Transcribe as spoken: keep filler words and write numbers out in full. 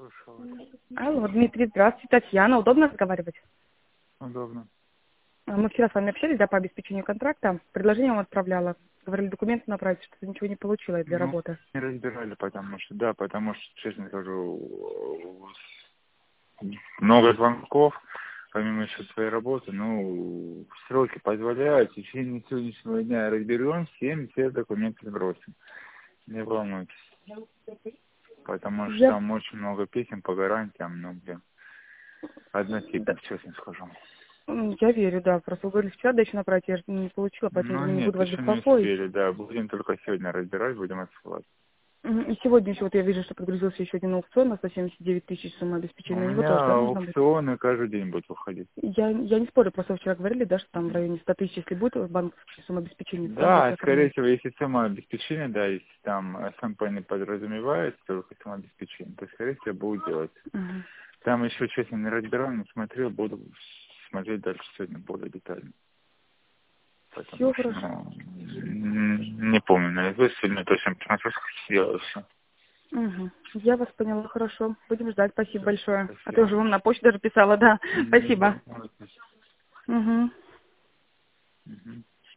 слушаю. Алло, Дмитрий, здравствуйте. Татьяна, удобно разговаривать? Удобно. А, Мы вчера с вами общались, да, по обеспечению контракта. Предложение вам отправляла. Говорили, документы направить, что-то ничего не получила для Ну, работы. не разбирали, потому что, да, потому что, честно скажу, много звонков, помимо еще своей работы, ну, сроки позволяют, в течение сегодняшнего дня разберем, всем все документы сбросим. Не волнуйтесь. Потому что Я... там очень много писем по гарантиям, ну, блин, Да. однотипных, честно скажу. М, Я верю, да. Просто вы говорили, вчера да еще направить, я же не получила, поэтому Ну, думаю, не нет, буду вас еще не беспокоить. успели, да, будем только сегодня разбирать, будем отсылать. Мгм. И сегодня еще вот я вижу, что подгрузился еще один аукцион на сто семьдесят девять тысяч сумма У обеспечения. На него меня тоже, да, нужно будет? аукционы каждый день будут выходить. Я, я не спорю, просто вчера говорили, да, что там в районе ста тысяч, если будет банковская сумма обеспечения, то там Да, будете скорее оформлять. всего, если самообеспечение, да, если там СМП не подразумевается, только самообеспечение, то, скорее всего, будут делать. Мгм. Там еще, честно, не разбирал, не смотрел, буду смотреть дальше сегодня более детально. Все Потому что, хорошо. ну, н- не помню, наизусть, сегодня точно посмотрю, сделаю все. Угу. Я вас поняла, хорошо. Будем ждать. Спасибо Все, большое. А ты спасибо. уже вам на почту даже писала, да. Не Спасибо. волнуйтесь. Угу. Мгм.